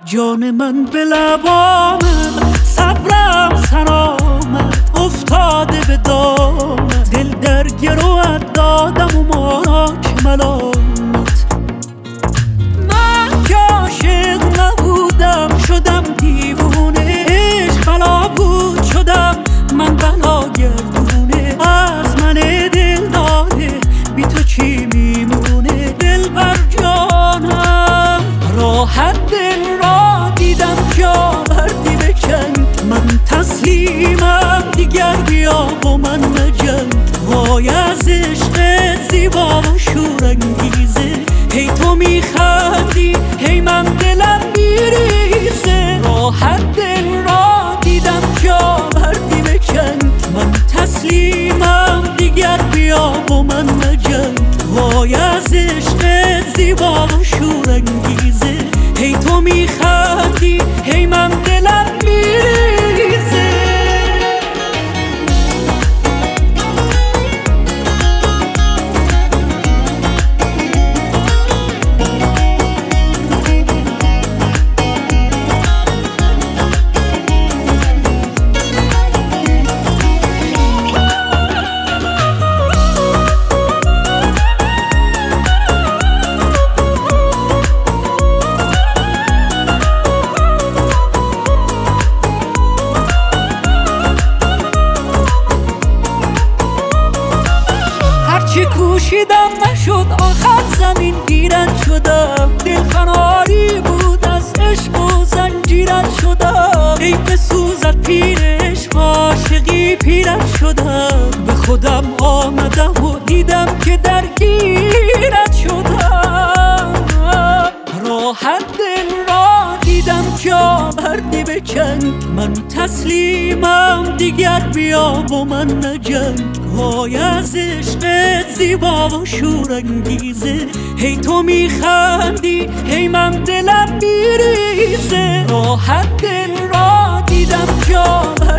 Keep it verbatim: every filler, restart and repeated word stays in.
جان من به لبامه، صبرم سرآمد افتاده به دامه، دل در گروت دادم و ماراک ملامت. من که عاشق نبودم شدم دیوونه، عشق بلا بود شدم من بلا گردونه. از من دل داده بی تو چی میمونه؟ دل بر جانم راحت دل را دیدم جا بردی بکن. من تسلیمم دیگر بیا با من مجنگ. وای از عشق زیبا و شورانگیزه، هی تو میخندی هی من دلم میریزه. راحت دل را دیدم جا بردی بکن. من تسلیمم دیگر بیا با من مجنگ. وای از عشق زیبا و شورانگیزه، هی تو میخندی هی من دلم میریزه. چی کوشیدم نشد آخر زمین گیرت شدم. دل فناری بود از عشق و زنجیرت شدم. ای بسوزد پیر عشق عاشقی پیرت شدم. به خودم آمدم و دیدم که درگیرت شدم. راحت دل را دیدم جا بردی بکن. من تسلیمم دیگر بیا با من نجنگ. وای از عشق زیبا و شورانگیزه، هی تو میخندی هی من دلم میریزه. راحت دل را دیدم جا